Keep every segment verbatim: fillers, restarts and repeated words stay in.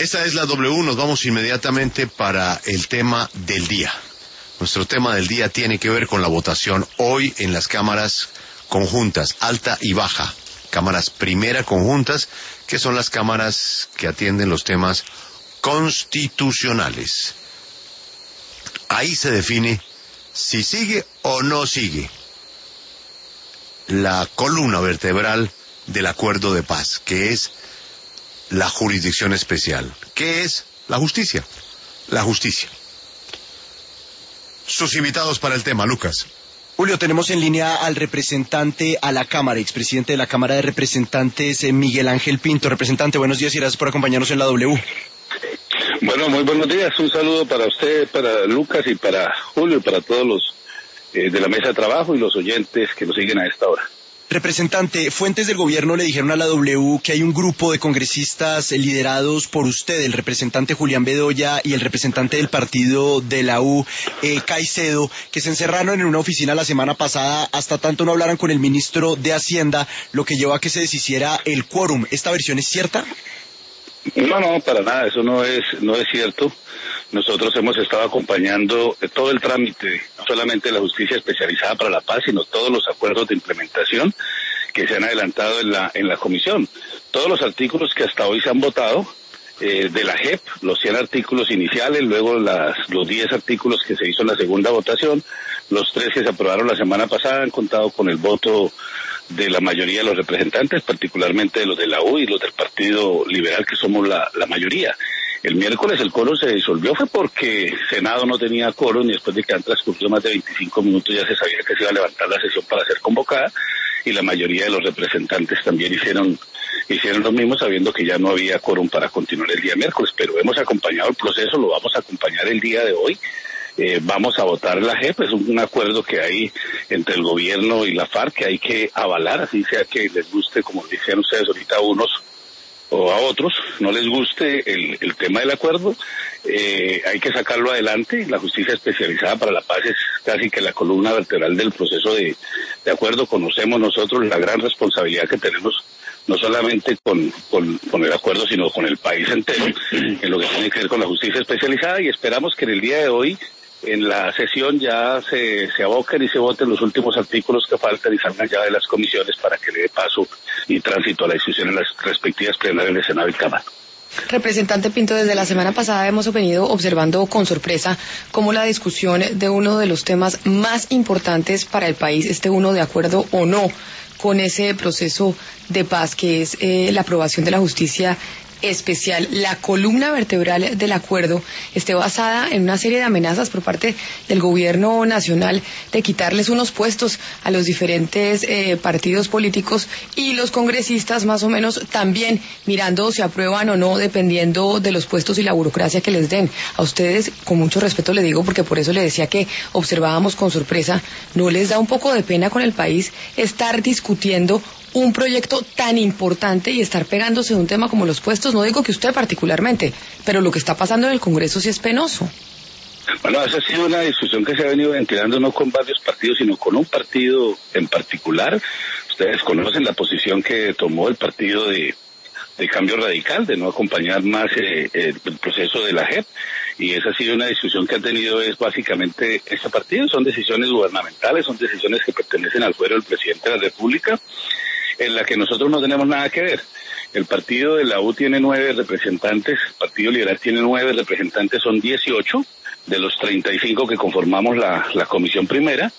Esta es la W, nos vamos inmediatamente para el tema del día. Nuestro tema del día tiene que ver con la votación hoy en las cámaras conjuntas, alta y baja. Cámaras primera conjuntas, que son las cámaras que atienden los temas constitucionales. Ahí se define si sigue o no sigue la columna vertebral del acuerdo de paz, que es la jurisdicción especial. ¿Qué es la justicia? La justicia. Sus invitados para el tema, Lucas. Julio, tenemos en línea al representante a la Cámara, expresidente de la Cámara de Representantes, Miguel Ángel Pinto. Representante, buenos días y gracias por acompañarnos en la W. Bueno, muy buenos días. Un saludo para usted, para Lucas y para Julio y para todos los eh, de la mesa de trabajo y los oyentes que nos siguen a esta hora. Representante, fuentes del gobierno le dijeron a la W que hay un grupo de congresistas liderados por usted, el representante Julián Bedoya y el representante del partido de la U, eh, Caicedo, que se encerraron en una oficina la semana pasada hasta tanto no hablaran con el ministro de Hacienda, lo que llevó a que se deshiciera el quórum. ¿Esta versión es cierta? No, no, para nada, eso no es, no es cierto. Nosotros hemos estado acompañando todo el trámite, no solamente la justicia especializada para la paz, sino todos los acuerdos de implementación que se han adelantado en la en la comisión. Todos los artículos que hasta hoy se han votado eh, de la J E P, los cien artículos iniciales, luego las, los diez artículos que se hizo en la segunda votación, los tres que se aprobaron la semana pasada han contado con el voto de la mayoría de los representantes, particularmente de los de la U y los del Partido Liberal, que somos la, la mayoría. El miércoles el quórum se disolvió, fue porque el Senado no tenía quórum y después de que han transcurrido más de veinticinco minutos ya se sabía que se iba a levantar la sesión para ser convocada y la mayoría de los representantes también hicieron hicieron lo mismo sabiendo que ya no había quórum para continuar el día miércoles, pero hemos acompañado el proceso, lo vamos a acompañar el día de hoy. Eh, vamos a votar la J E P, es un, un acuerdo que hay entre el gobierno y la FARC que hay que avalar, así sea que les guste, como decían ustedes ahorita, a unos o a otros no les guste el, el tema del acuerdo, eh, hay que sacarlo adelante. La justicia especializada para la paz es casi que la columna vertebral del proceso de, de acuerdo. Conocemos nosotros la gran responsabilidad que tenemos, no solamente con, con, con el acuerdo, sino con el país entero, en lo que tiene que ver con la justicia especializada, y esperamos que en el día de hoy, en la sesión, ya se, se aboquen y se voten los últimos artículos que faltan y salgan ya de las comisiones para que le dé paso y tránsito a la discusión en las respectivas plenarias de Senado y Cámara. Representante Pinto, desde la semana pasada hemos venido observando con sorpresa cómo la discusión de uno de los temas más importantes para el país, esté uno de acuerdo o no con ese proceso de paz, que es eh, la aprobación de la justicia especial, la columna vertebral del acuerdo, esté basada en una serie de amenazas por parte del gobierno nacional de quitarles unos puestos a los diferentes eh, partidos políticos y los congresistas más o menos también mirando si aprueban o no dependiendo de los puestos y la burocracia que les den. A ustedes, con mucho respeto le digo, porque por eso le decía que observábamos con sorpresa, ¿no les da un poco de pena con el país estar discutiendo un proyecto tan importante y estar pegándose de un tema como los puestos? No digo que usted particularmente, pero lo que está pasando en el Congreso sí es penoso. Bueno, esa ha sido una discusión que se ha venido ventilando no con varios partidos, sino con un partido en particular. Ustedes conocen la posición que tomó el partido de, de Cambio Radical, de no acompañar más eh, el proceso de la J E P, y esa ha sido una discusión que ha tenido es básicamente este partido. Son decisiones gubernamentales, son decisiones que pertenecen al fuero del presidente de la República, en la que nosotros no tenemos nada que ver. El partido de la U tiene nueve representantes, el Partido Liberal tiene nueve representantes, son dieciocho de los treinta y cinco que conformamos la, la comisión primera.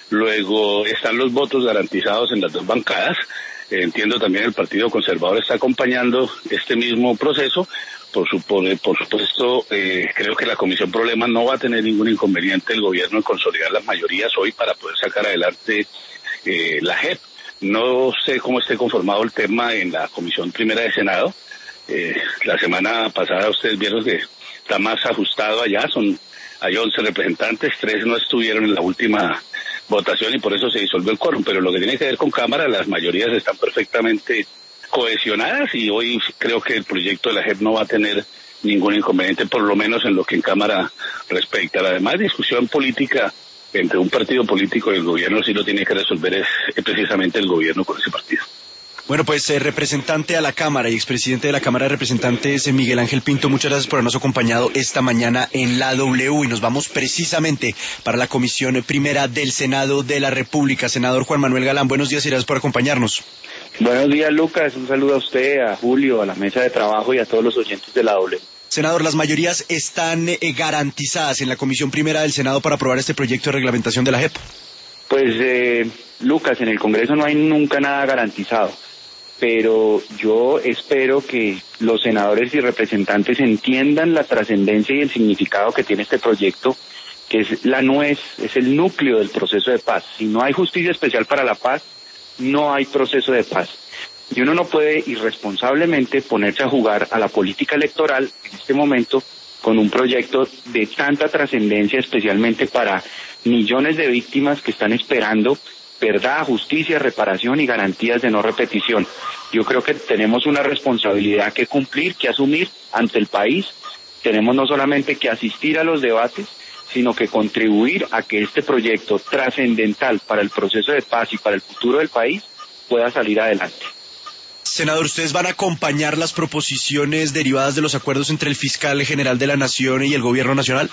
Luego están los votos garantizados en las dos bancadas. Eh, entiendo también el Partido Conservador está acompañando este mismo proceso. Por, su, por, por supuesto, eh, creo que la Comisión Problema no va a tener ningún inconveniente el gobierno en consolidar las mayorías hoy para poder sacar adelante eh, la J E P. No sé cómo esté conformado el tema en la Comisión Primera de Senado. Eh, la semana pasada ustedes vieron que está más ajustado allá, son hay once representantes, tres no estuvieron en la última votación y por eso se disolvió el quórum, pero lo que tiene que ver con Cámara, las mayorías están perfectamente cohesionadas y hoy creo que el proyecto de la J E P no va a tener ningún inconveniente, por lo menos en lo que en Cámara respecta. Además, discusión política entre un partido político y el gobierno sí lo tiene que resolver es, es precisamente el gobierno con ese partido. Bueno, pues eh, representante a la Cámara y expresidente de la Cámara de Representantes, eh, Miguel Ángel Pinto, muchas gracias por habernos acompañado esta mañana en la W y nos vamos precisamente para la Comisión Primera del Senado de la República. Senador Juan Manuel Galán, buenos días y gracias por acompañarnos. Buenos días, Lucas. Un saludo a usted, a Julio, a la mesa de trabajo y a todos los oyentes de la W. Senador, las mayorías están eh, garantizadas en la Comisión Primera del Senado para aprobar este proyecto de reglamentación de la J E P. Pues, eh, Lucas, en el Congreso no hay nunca nada garantizado, pero yo espero que los senadores y representantes entiendan la trascendencia y el significado que tiene este proyecto, que es la nuez, es el núcleo del proceso de paz. Si no hay justicia especial para la paz, no hay proceso de paz. Y uno no puede irresponsablemente ponerse a jugar a la política electoral en este momento con un proyecto de tanta trascendencia, especialmente para millones de víctimas que están esperando verdad, justicia, reparación y garantías de no repetición. Yo creo que tenemos una responsabilidad que cumplir, que asumir ante el país. Tenemos no solamente que asistir a los debates, sino que contribuir a que este proyecto trascendental para el proceso de paz y para el futuro del país pueda salir adelante. Senador, ¿ustedes van a acompañar las proposiciones derivadas de los acuerdos entre el fiscal general de la Nación y el gobierno nacional?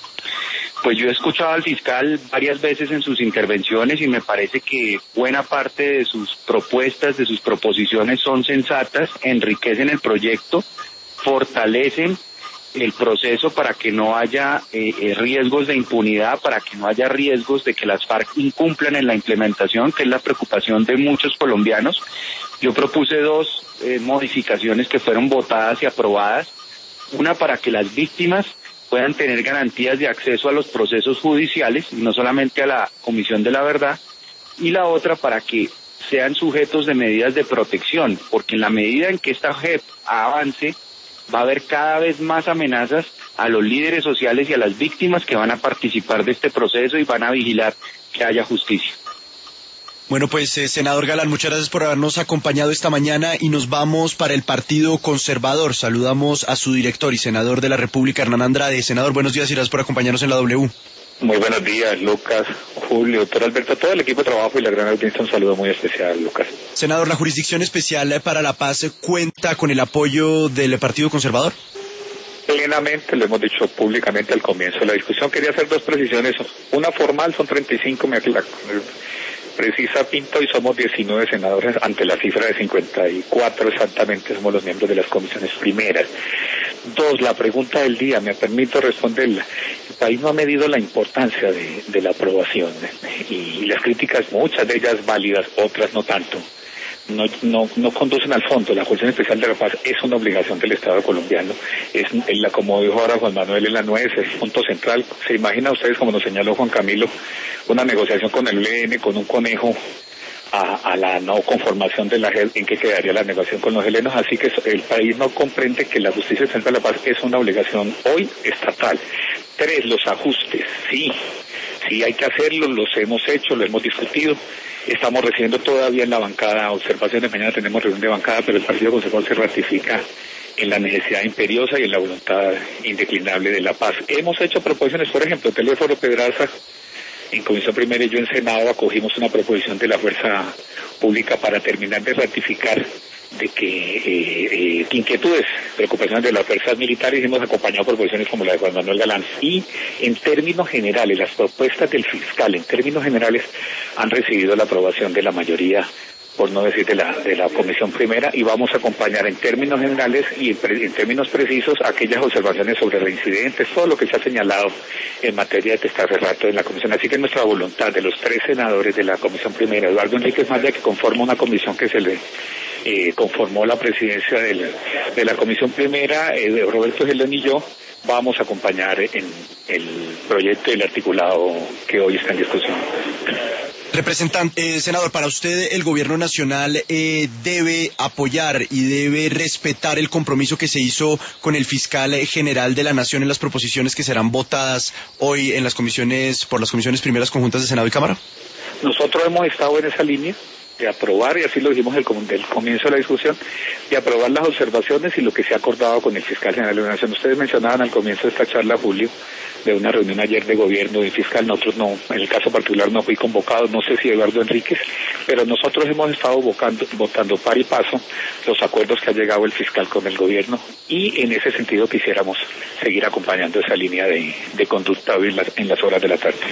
Pues yo he escuchado al fiscal varias veces en sus intervenciones y me parece que buena parte de sus propuestas, de sus proposiciones son sensatas, enriquecen el proyecto, fortalecen el proceso para que no haya eh, riesgos de impunidad, para que no haya riesgos de que las FARC incumplan en la implementación, que es la preocupación de muchos colombianos. Yo propuse dos eh, modificaciones que fueron votadas y aprobadas, una para que las víctimas puedan tener garantías de acceso a los procesos judiciales y no solamente a la Comisión de la Verdad, y la otra para que sean sujetos de medidas de protección, porque en la medida en que esta J E P avance, va a haber cada vez más amenazas a los líderes sociales y a las víctimas que van a participar de este proceso y van a vigilar que haya justicia. Bueno, pues, eh, senador Galán, muchas gracias por habernos acompañado esta mañana y nos vamos para el Partido Conservador. Saludamos a su director y senador de la República, Hernán Andrade. Senador, buenos días y gracias por acompañarnos en la W. Muy buenos días, Lucas, Julio, doctor Alberto, todo el equipo de trabajo y la gran audiencia, un saludo muy especial, Lucas. Senador, ¿la Jurisdicción Especial para la Paz cuenta con el apoyo del Partido Conservador? Plenamente, lo hemos dicho públicamente al comienzo de la discusión. Quería hacer dos precisiones. Una formal, son treinta y cinco, me aclaro. Precisa Pinto, y somos diecinueve senadores ante la cifra de cincuenta y cuatro exactamente, somos los miembros de las comisiones primeras. Dos, la pregunta del día, me permito responderla. El país no ha medido la importancia de, de la aprobación y, y las críticas, muchas de ellas válidas, otras no tanto, no, no, no conducen al fondo. La Jurisdicción Especial de la Paz es una obligación del Estado colombiano, es, es la, como dijo ahora Juan Manuel, es la nuez, es el punto central. Se imagina ustedes, como nos señaló Juan Camilo, una negociación con el E L N, con un conejo a, a la no conformación de la J E P, en que quedaría la negociación con los helenos. Así que el país no comprende que la Justicia Especial de la Paz es una obligación hoy estatal. Tres, los ajustes, sí, sí hay que hacerlo, los hemos hecho, lo hemos discutido. Estamos recibiendo todavía en la bancada observaciones, mañana tenemos reunión de bancada, pero el Partido Conservador se ratifica en la necesidad imperiosa y en la voluntad indeclinable de la paz. Hemos hecho proposiciones, por ejemplo, Teléfono Pedraza, en Comisión Primera y yo en Senado acogimos una proposición de la Fuerza Pública para terminar de ratificar de que eh, eh, inquietudes, preocupaciones de las fuerzas militares, hemos acompañado proposiciones como la de Juan Manuel Galán. Y en términos generales, las propuestas del fiscal, en términos generales, han recibido la aprobación de la mayoría, por no decir de la, de la Comisión Primera, y vamos a acompañar en términos generales y en, pre, en términos precisos aquellas observaciones sobre reincidentes, todo lo que se ha señalado en materia de testarretrato en la Comisión. Así que nuestra voluntad de los tres senadores de la Comisión Primera, Eduardo Enríquez Maya, que conforma una comisión que se le eh, conformó la presidencia de la, de la Comisión Primera, eh, Roberto Gelón y yo, vamos a acompañar en el proyecto y el articulado que hoy está en discusión. Representante, eh, senador, para usted el gobierno nacional eh, debe apoyar y debe respetar el compromiso que se hizo con el fiscal general de la Nación en las proposiciones que serán votadas hoy en las comisiones, por las comisiones primeras conjuntas de Senado y Cámara. Nosotros hemos estado en esa línea de aprobar, y así lo dijimos del comienzo de la discusión, de aprobar las observaciones y lo que se ha acordado con el fiscal general de la Nación. Ustedes mencionaban al comienzo de esta charla, Julio, de una reunión ayer de gobierno y fiscal. Nosotros no, en el caso particular no fui convocado, no sé si Eduardo Enríquez, pero nosotros hemos estado votando, votando par y paso los acuerdos que ha llegado el fiscal con el gobierno, y en ese sentido quisiéramos seguir acompañando esa línea de, de conducta en las, en las horas de la tarde.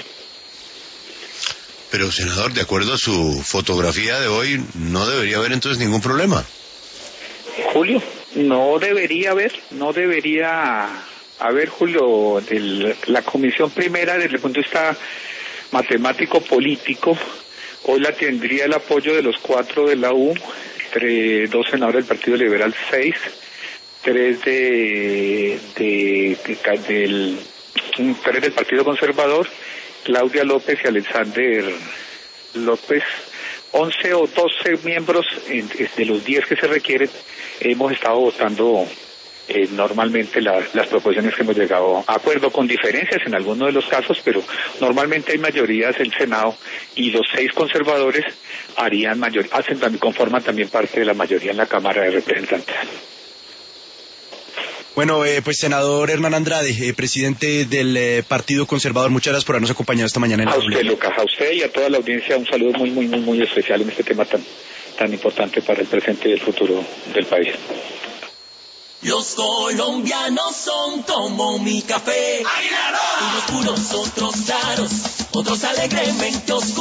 Pero, senador, de acuerdo a su fotografía de hoy, no debería haber entonces ningún problema. Julio, no debería haber, no debería haber, Julio, el, la comisión primera desde el punto de vista matemático-político, hoy la tendría el apoyo de los cuatro de la U, entre dos senadores del Partido Liberal, seis, tres de, de, de del, tres del Partido Conservador, Claudia López y Alexander López, once o doce miembros de los diez que se requieren. Hemos estado votando eh, normalmente la, las proposiciones que hemos llegado a acuerdo, con diferencias en algunos de los casos, pero normalmente hay mayorías en el Senado, y los seis conservadores harían mayor, hacen también, conforman también parte de la mayoría en la Cámara de Representantes. Bueno, eh, pues senador Hernán Andrade, eh, presidente del eh, Partido Conservador, muchas gracias por habernos acompañado esta mañana en la A usted, Lucas, a usted y a toda la audiencia un saludo muy, muy, muy, muy especial en este tema tan, tan importante para el presente y el futuro del país. Los colombianos son como mi café, unos puros, otros claros, otros alegremente oscuros.